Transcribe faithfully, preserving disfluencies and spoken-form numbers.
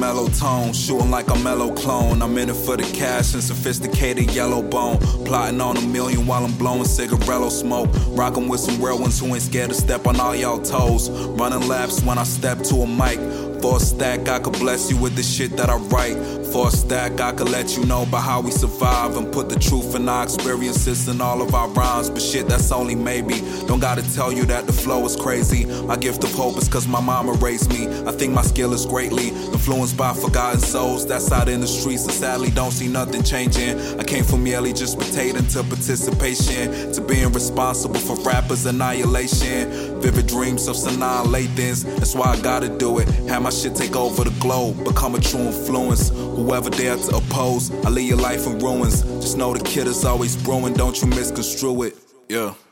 mellow tone, shooting like a mellow clone. I'm in it for the cash and sophisticated yellow bone. Plotting on a million while I'm blowing cigarello smoke. Rocking with some real ones who ain't scared to step on all y'all toes. Running laps when I step to a mic. For a stack, I could bless you with the shit that I write. For a stack, I could let you know about how we survive and put the truth in our experiences in all of our rhymes. But shit, that's only maybe. Don't gotta tell you that the flow is crazy. My gift of hope is cause my mama raised me. I think my skill is greatly influenced by forgotten souls that's out in the streets and sadly don't see nothing changing. I came from merely just pertaining to participation, to being responsible for rappers' annihilation. Vivid dreams of Sanaa Lathans, that's why I gotta do it. Have my shit take over the globe, become a true influence. Whoever dare to oppose, I leave your life in ruins. Just know the kid is always brewing, don't you misconstrue it. Yeah.